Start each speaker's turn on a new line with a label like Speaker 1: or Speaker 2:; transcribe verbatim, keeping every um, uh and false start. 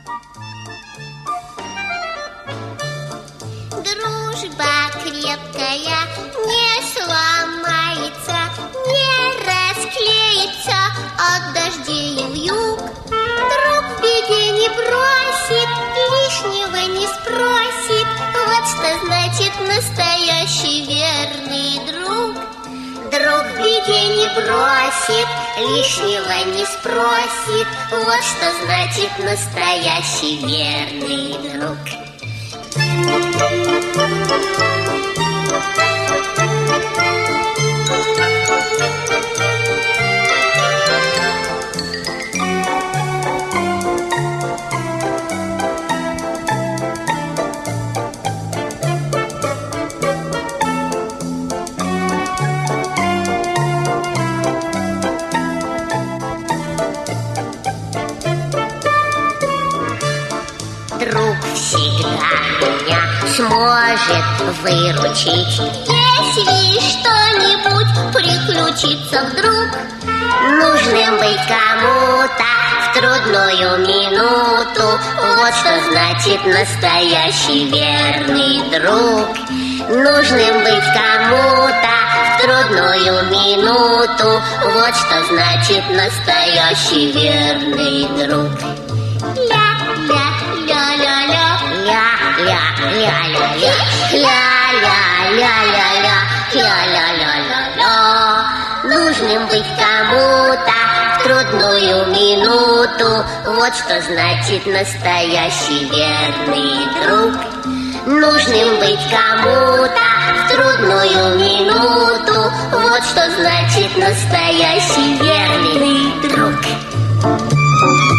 Speaker 1: Дружба крепкая не сломается, не расклеится от дождей и вьюг. Друг в беде не бросит, лишнего не спросит. Вот что значит настоящий верный друг. Друг в беде не бросит, лишнего не спросит. Вот что значит настоящий верный друг. Друг всегда меня сможет выручить, если что-нибудь приключится вдруг. Нужным быть кому-то в трудную минуту, вот что значит настоящий верный друг. Нужным быть кому-то в трудную минуту, вот что значит настоящий верный друг. Ля-ля-ля-ля-ля, ля-ля-ля-ля-ля, ля-ля-ля-ля-ля, ля-ля-ля-ля-ля. Нужным быть кому-то в трудную минуту, вот что значит настоящий верный друг. Нужным быть кому-то в трудную минуту, вот что значит настоящий верный друг.